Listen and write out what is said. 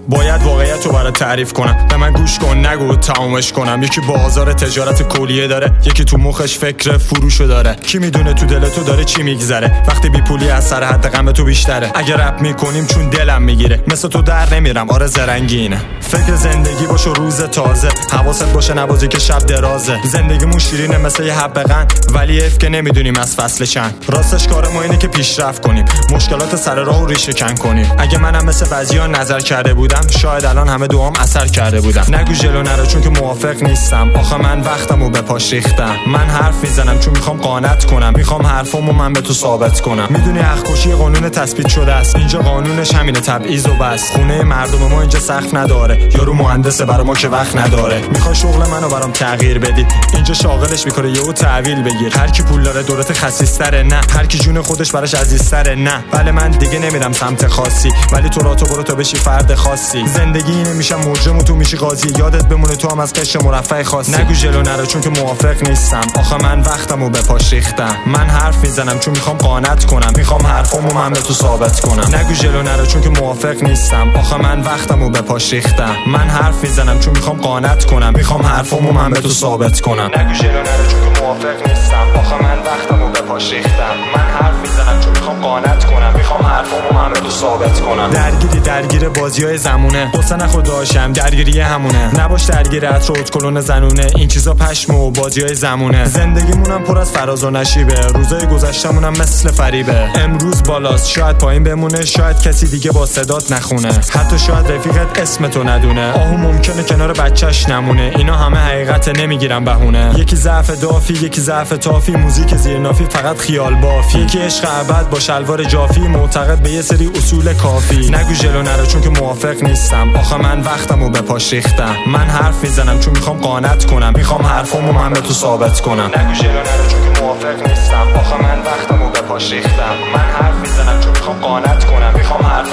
باید واقعیت رو برات تعریف کنم. به من گوش کن نگو تمامش کنم. یکی بازار تجارت کلیه داره، یکی تو مخش فکر فروشو داره. کی میدونه تو دل تو داره چی میگذره وقتی بی پولی از سر حد غم تو بیشتره. اگه رپ میکنیم چون دلم میگیره، مثل تو در نمیرم آره زرنگینه. فکر زندگی باشه روز تازه، حواست باشه نبازی که شب درازه. زندگیمون شیرینه مثل یه حب قند، ولی اف که نمیدونیم از فصل چند. راستش کار ما اینه که پیشرفت کنیم، مشکلات سر راهو ریشه کن کنیم. اگه منم مثل بعضیا نظر کرده بودم، شاید الان همه دوام اثر کرده بودم. نگو جلو نرو چون که موافق نیستم، آخه من وقتمو به پاش ریختم. من حرف میزنم چون میخوام قانت کنم، میخوام حرفامو من به تو ثابت کنم. میدونی حق کشی قانون تثبیت شده است، اینجا قانونش همینه تبعیض و بس. خونه مردم ما اینجا سقف نداره، یارو مهندسه برا ما که وقت نداره. میخوای شغل منو برام تغییر بدی، اینجا شاغلش میکنه یهو تحویل بگیر. هر کی پول داره دولت خسیس‌تره، نه هر کی جون خودش براش عزیزتره. نه بله من دیگه نمیرم سمت خاصی، ولی تو راتو برو تا بشی فرد خاصی. زندگی اینه میشم مجرم و تو میشی قاضی، یادت بمونه تو هم از قشر مرفع خاصی. نگو جلو نرو چون که موافق نیستم، آخه من وقتمو به پاش ریختم. من حرف میزنم چون میخوام قانت کنم، میخوام حرفامو من به تو ثابت کنم. نگو جلو نرو چون که موافق نیستم، آخه من وقتمو به پاش ریختم. من حرف میزنم چون میخوام قانت کنم، میخوام حرفامو من به تو ثابت کنم. نگو جلو نرو چون که موافق نیستم، آخه من وقتمو به پاش ریختم. من حرف میزنم چون میخوام قانت کنم، میخوام حرفامو من به تو ثابت کنم. درگیر بازیای زمونه، حسن خداشم درگیری همونه. نباش درگیر اطراف کلون زنونه، این چیزا پشم و بازیای زمونه. زندگیمونم پر از فراز و نشیبه، روزای گذشتمونم مثل فریبه. امروز بالاست شاید پایین بمونه، شاید کسی دیگه با صدات نخونه، حتی شاید رفیقت اسمتو ندونه. آهو ممکنه کنار بچهش نمونه، اینا همه حقیقت نمیگیرم بهونه. یکی ضعف دافی، یکی ضعف تافی، موزیک زیرنافی فقط خیال بافی. یکی عشق ابد با شلوار جافی، معتقد به یه سری اصول کافی. نگو جلو نرو چون که موافق نیستم، آخه من وقتمو به پاش ریختم. من حرف میزنم چون میخوام قانت کنم، میخوام حرفامو من به تو ثابت کنم. نگو جلو نرو چون که موافق نیستم، آخه من وقتمو به پاش ریختم. من حرف میزنم چون میخوام قانت کنم، میخوام